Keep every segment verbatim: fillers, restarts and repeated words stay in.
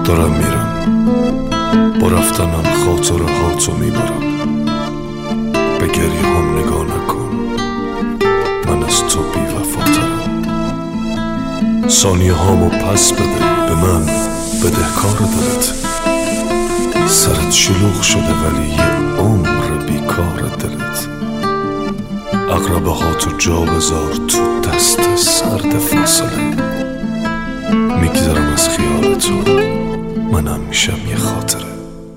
دارم میرم، با رفتنم خاطرهاتو میبرم. به گریه هم نگاه نکن، من از تو بی‌وفاترم. ثانیه هامو پس بده، به من بدهکار دلت. سرت شلوغ شده ولی یه عمر بیکار دلت. عقربه هاتو جا بذار تو دست سرد فاصله. میگذرم از خیال تو، منم میشم یه خاطره.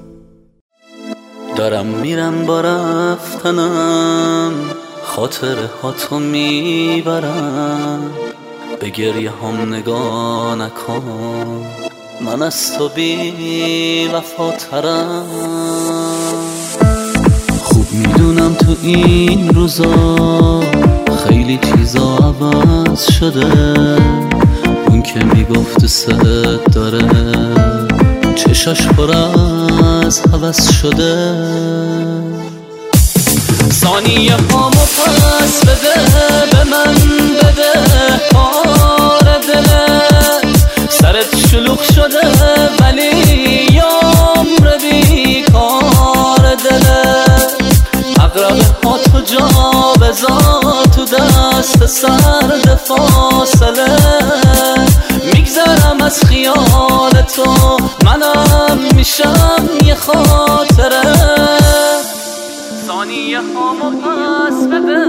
دارم میرم با رفتنم، خاطره هاتو میبرم. به گریه هم نگاه نکن، من از تو بی وفاترم. خوب میدونم تو این روزا خیلی چیزا عوض شده. اون که میگفت دوست داره چشاش پر از هوس شده. ثانیه هامو پس بده، به من بده کار دلت. سرت شلوغ شده ولی یامر بیکار دلت. عقربه ها تو جا بذار تو دست سرد فاصله. میگذرم از خیال تو، منم میشم یه خاطره. ثانیه هامو پس بده.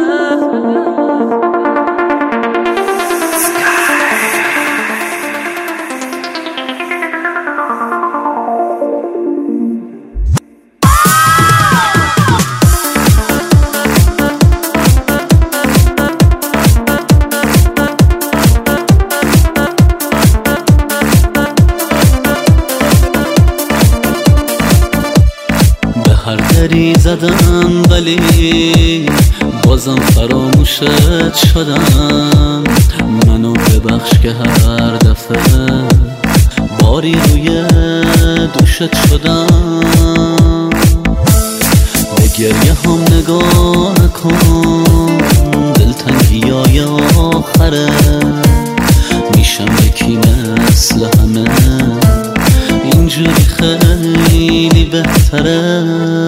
هر دری زدم ولی بازم فراموشت شدم. منو ببخش که هر دفعه باری روی دوشت شدم. به گریه هم نگاه نکن، دلتنگی های آخره. میشم یکی مثل همه، اینجوری خیلی بهتره.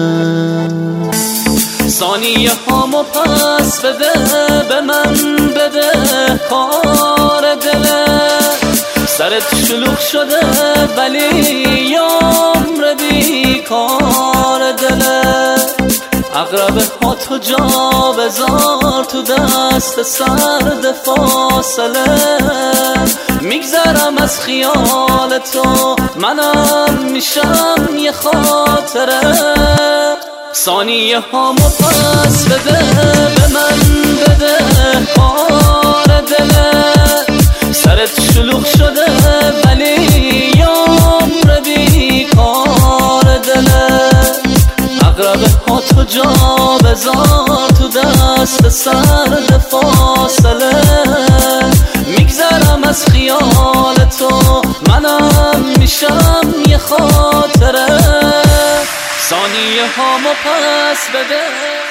ثانیه هامو پس بده، به من بده کار دلت. سرت شلوغ شده ولی یامر بیکار دلت. عقربه ها تو جا بذار تو دست سرد فاصله. میگذرم از خیال تو، منم میشم یه خاطره. ثانیه هامو پس بده، به من بده کار دلت. سرت شلوغ شده ولی یامر بیکار دلت. عقربه ها تو جا بذار تو دست سرد فاصله. میگذرم از خیال تو، منم میشم یه خاطره. ثانیه هامو پس بده.